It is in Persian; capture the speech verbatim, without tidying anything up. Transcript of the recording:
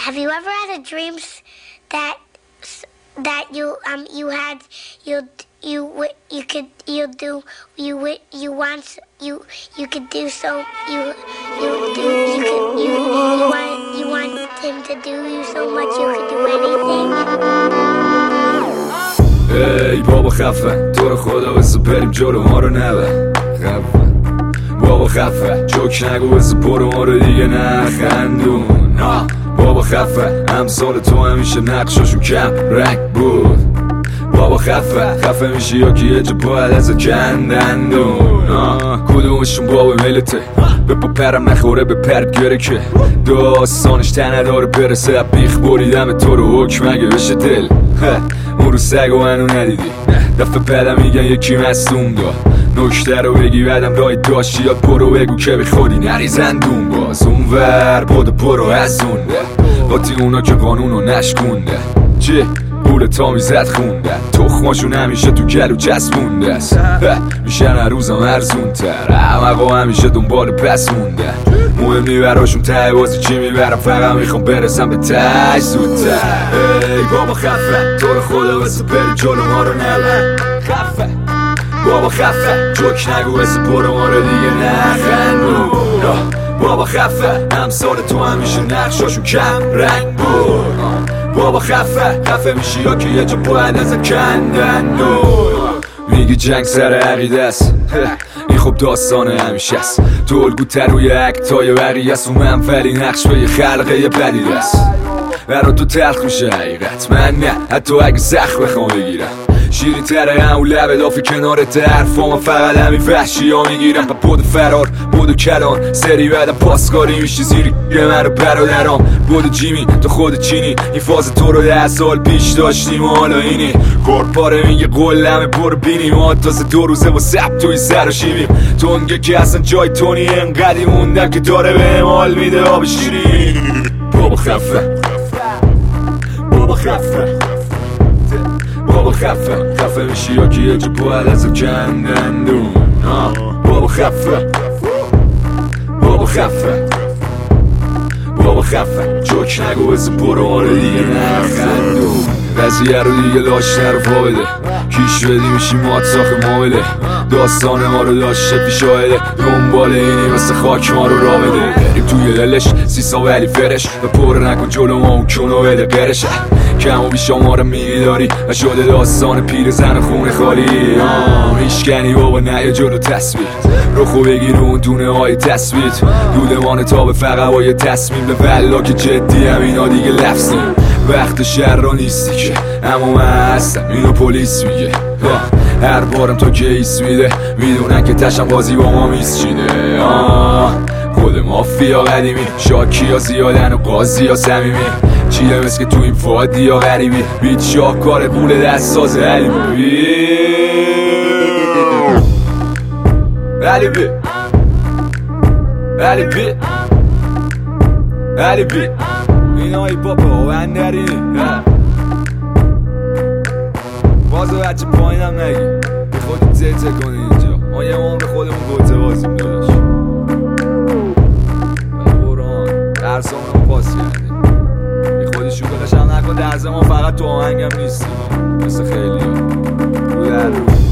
Have you ever had a dream that that you um you had you you you could you do you you want you you could do so you you do you could you you want you want him to do you so much you could do anything. ای بابا خفه تو رو خدا بس بریم جلو ما رو نبر خفه بابا خفه جوک نگو بس برو ما رو دیگه نخندون نه بابا خفه امثال تو همیشه نقشاشون کم رنگ بود بابا خفه خفه میشی یا که یه جا باید از کندندون کدومشون بابا ملته به پا پرم نخوره به پرد گره که داستانش تنه داره برسه بیخ بریدم تو رو حکم اگه بشه دل اون رو سگ و منو ندیدی دفعه بعدم میگن یکی مصدوم داد نکته رو بگی بعدم رای داشتی یاد برو بگو که بی خودی نریزندون باز اون ور بودو برو ازونده باتی اونا که قانونو نشکونده چه بوله تا میزد خونده تخماشون همیشه تو گلو چسبونده است میشن هر روزم ارزون تر همقا همیشه دنبال پس مونده مهم نی براشون ته بازی چی میبرم فقط میخوام برسم به تش زودتر ای بابا خفه تو رو خدا بس بری جلو ما رو نبر خفه بابا خفه جوک نگو بس برو ما رو دیگه نخندون بابا خفه امثال تو همیشه نقشاشون کم رنگ بود بابا خفه خفه میشی یا که یه جا باید از کندندون میگی جنگ سر عقیده است این خب داستان همیشه است تو الگوتر روی اکتای بقیه است و منفلی نقش به یه خلقه یه پدید است برا تو تلخ میشه حقیقت من نه حتی اگه سخت بخوام بگیرم شیرین تره همون لبه دافی کنارت حرفا فقط همین وحشی ها میگیرم با بود فرار بود و کلان سری بعدم پاسکاری میشی زیری یه من رو برادرام بود جیمی تو خود چینی این فاز تو رو ده سال پیش داشتیم و حالا اینی کارپاره میگه قلمه برو بینیم ما تازه دو روزه با سب توی سر و شیبیم تونگه که اصلا جای تونی انقدی موندم که داره به حال میده آب شیرین بابا خفه بابا خفه بابا خفه خفه میشی یا که یه جا باید از کندندون بابا خفه بابا خفه بابا خفه جوک نگو بس برو ما رو دیگه نخندون قضیه رو دیگه لاش نرفا بده کیش بدی میشی مات ساخ معامله داستان ما رو داشته پیشاهده دنبال اینی مثل خاک ما رو را بده بریم توی دلش سیسا ولی فرش و پر نکن جلو ما اون کنو بده قرشه کم و بیشا ما رو میداری و شده داستان پیر زن خونه خالی میشکنی بابا نه جلو تصویر رخو بگیر اون دونه های تصویر دودمان تا به فقط با یه تصمیم به ولا که جدی هم اینا دیگه لفظیم وقت شهر را نیستی که اما من هستم اینو پلیس میگه هر بارم تو کیس میده میدونن که تشم بازی با ما میز چیده خود مافیا قدیمی شاکی ها زیادن و قاضی ها سمیمی چیه مثل که تو این فادی ها غریبی بیت شاهکار قول دست ساز علیبی علیبی علیبی علیبی اینایی بابا و اندرینی بازو بچه پایینم نگی به خودت زیته کنی اینجا ما یه ما به خودمون گوته بازیم داداش قرآن درسامونم پاس کردیم بی خودی شوکلش هم نکن درس ما فقط تو آهنگم نیستیم مثل خیلی ها رو در رو